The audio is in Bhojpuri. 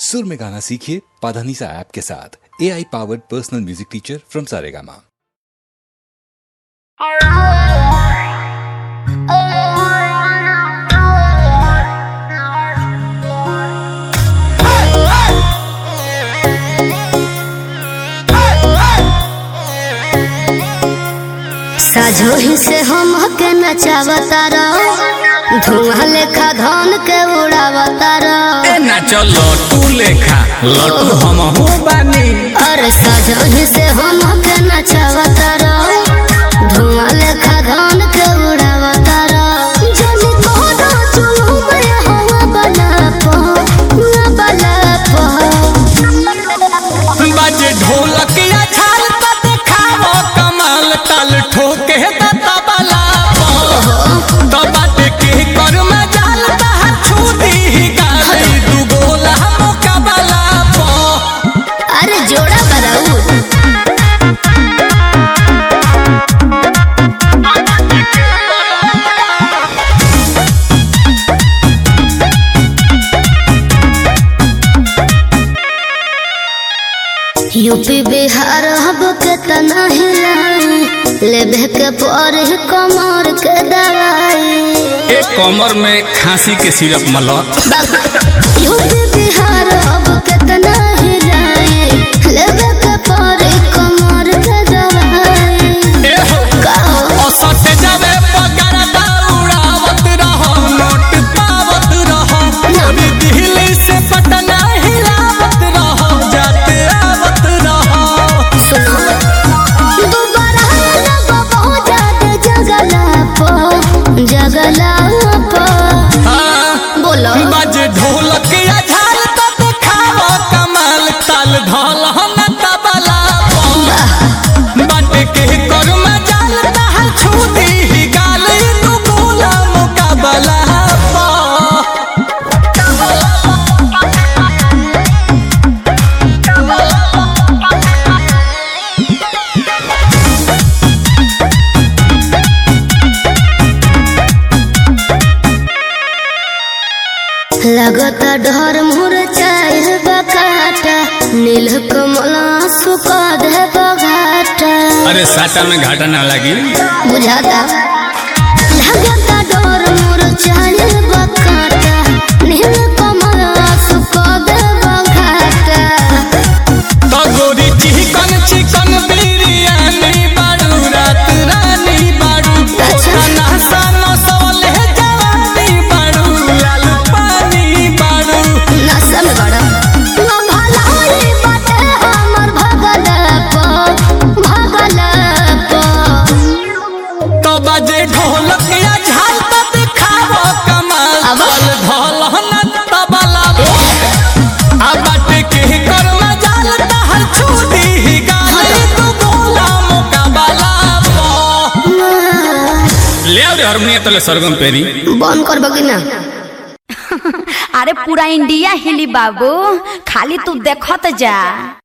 सुर में गाना सीखिए पाधानीसा ऐप के साथ। AI powered personal music teacher from Saregama. साझो ही से हम के नचावता रहो, धुआं लेखा धन के उड़ावता रहो। नाचो लटू लेखा लटू हम हो बानी। अरे साझो ही से हम के नचावता रहो, धुआं लेखा धन के उड़ावता रहो। जनी कोना चुलू में हवा बलापो ना बलापो। बाजे ढोलक या झाल त देखावो कमाल, ताल ठोके त तबला तो बाटे के कर में जाल त छूदी गाली दू गोला मुकाबला पो। अरे जोड़ा बराऊ यूपी बिहार हब के तना हिलाई, लेबे के पर कमर के दवाई। एक कमर में खांसी के सिरप मला। यूपी बिहार हब के तना हिलाई, लेबे के पर कमर के दवाई। औसत जावे पगार दौड़ावत रहो, नोट पावत रहो, पूरी दिल्ली से पटना हिलावत रहो, जाते आवत रहो। दोबारा लगो बहुत ज्यादा जगला पो बोलो। बाजे ढोलक या झाल त देखावो कमाल, ताल ढोल न तबला पो। बाटे के कर में जाल त छूदी गाल दू गोला मुकाबला पो। लगता डर मुर चाहे बकाटा, नील कमला सुखा दे बघाटा। अरे साटा में घाटा ना लगी बुझाता लगता डर मुर चाहे बकाटा, नील कमला सुखा दे बघाटा। तो गोरी चिकन चिकन बिरयानी बाड़ू, रात रानी बाड़ू, खाना सानो सोले जवानी बाड़ू, लाल पानी बाड़ू। नशा में बड़ा ना भलाई बाटे हमर भगला पो। तो बाजे ढोलक या झाल त दिखावो कमाल, ताल ढोल न तबला पो। आ बाटे के कर में जाल त छूदी गाली तू गोला मुकाबला पो। ले आ रे हारमोनियम तले सरगम पेरी बंद कर बगी ना। अरे पूरा इंडिया हिली बाबू, खाली तू देखत जा।